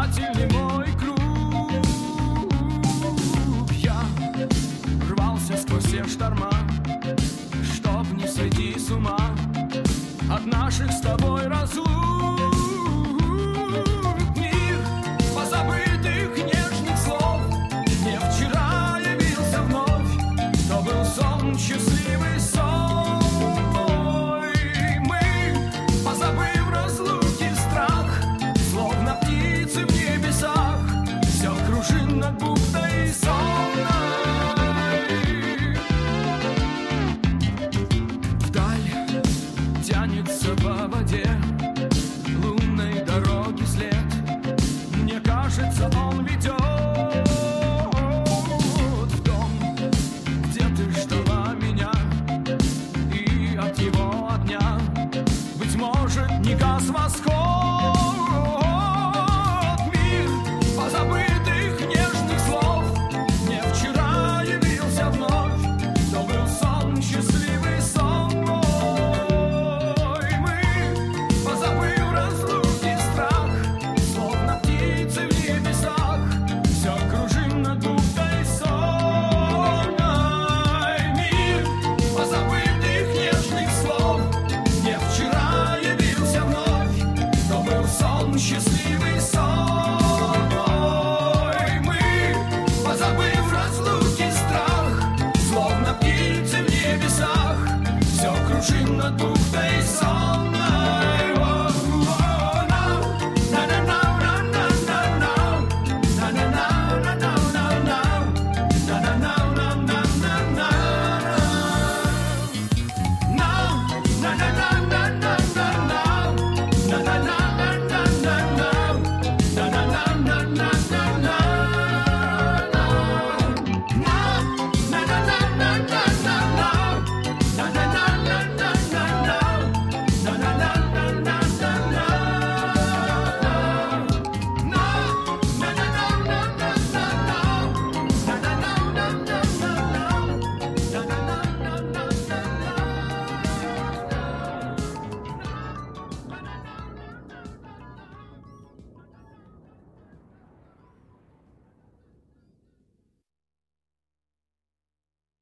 спасательный мой круг. Я рвался сквозь все шторма, чтоб не сойти с ума от наших с тобой разлук. Мир позабытых нежных слов мне вчера явился вновь, то был сон, счастливый сон мой. Мы, позабыв разлуки страх, словно птицы в небесах, все кружим над бухтой сонной. Вдаль тянется по воде лунной дороги след, мне кажется, он ведет в дом, где ты ждала меня, и от его огня, быть может, не гас восход. Мир позабытых нежных слов мне вчера явился вновь, то был сон, счастливый сон мой. Мы, позабыв разлуки страх, словно птицы в небесах, все кружим над бухтой сонной. Мир позабытых нежных слов мне вчера явился вновь, то был сон, счастливый сон мой. Мы, позабыв разлуки страх, словно птицы в небесах, все кружим над бухтой сонной.